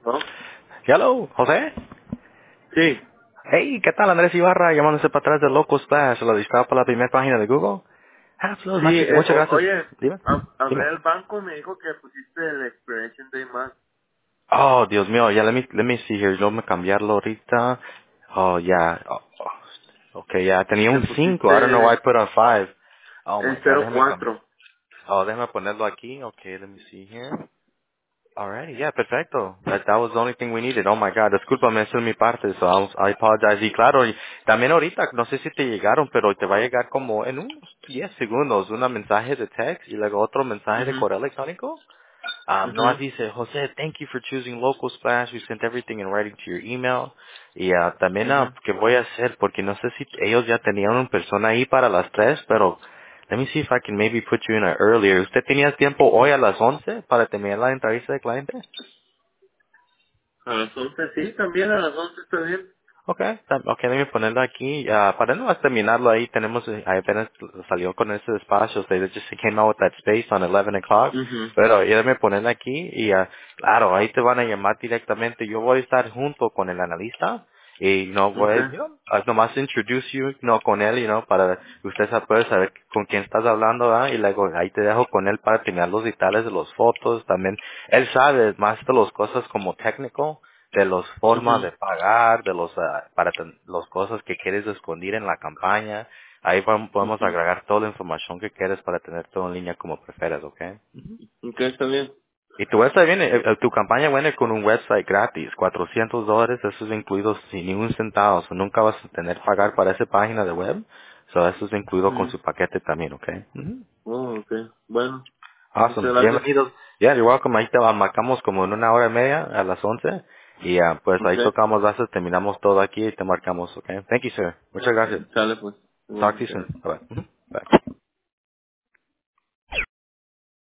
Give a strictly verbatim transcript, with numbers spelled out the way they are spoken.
¿No? Hello, José. Sí, Hey, ¿qué tal? Andrés Ibarra, llamándose para atrás de Loco Splash, lo listado para la primera página de Google. Ah, pues, sí, muchas, eh, muchas o- gracias. oye, Dime, hab- hablé dime. al banco y me dijo que pusiste el expiration day más. Oh, Dios mío, ya, let me, let me see here, yo me cambiarlo ahorita. Oh, ya, oh, oh. Ok, ya, tenía Le un cinco. I don't know pusiste why I put on five. Oh my el god, cero déjame cambiar. cuatro. Oh, déjame ponerlo aquí. Okay, let me see here. Alrighty, yeah, perfecto. That, that was the only thing we needed. Oh my God, discúlpame, eso es mi parte, so I, I apologize. Y claro, y también ahorita, no sé si te llegaron, pero te va a llegar como en unos diez segundos un mensaje de text y luego otro mensaje de Mhm, correo electrónico. Um, no, mhm, dice, José, thank you for choosing Local Splash. We sent everything in writing to your email. Y ah, también, ah, mhm. ¿qué voy a hacer? Porque no sé si ellos ya tenían una persona ahí para las tres, pero let me see if I can maybe put you in a earlier. ¿Usted tenía tiempo hoy a las once para terminar la entrevista de cliente? A las once sí, también a las once está bien. Okay, tam- okay, déjame ponerlo aquí. Ah, para no más terminarlo ahí, tenemos, eh, apenas salió con ese espacio, they just came out with that space on eleven o'clock, Mhm. pero ya déjame ponerlo aquí y ah, claro, ahí te van a llamar directamente. Yo voy a estar junto con el analista y no voy, Okay. you know, a nomás introduce you, no con él, you know, para que usted sa- pueda saber con quién estás hablando, ¿verdad? Y luego ahí te dejo con él para tener los detalles de los fotos, también él sabe más de las cosas como técnico de las formas de Mhm, pagar, de los ah, para ten- las cosas que quieres esconder en la campaña. Ahí vam- podemos mhm. agregar toda la información que quieres para tener todo en línea como prefieras, ¿ok? Okay, está bien. Y tu website viene, eh, eh, tu campaña viene con un website gratis, cuatrocientos dólares, eso es incluido sin ni un centavo, so nunca vas a tener que pagar para esa página de web, so eso es incluido con Mhm. su paquete también, ¿ok? Ujú. Oh, okay. Bueno, muchas Awesome. gracias. Bienvenidos. Yeah, you're welcome. Ahí te marcamos como en una hora y media a las once. Y ah, pues ahí Okay. tocamos bases, terminamos todo aquí y te marcamos, okay? Thank you, sir. Muchas gracias. Sale pues. Talk to you Igualmente. soon. Bye.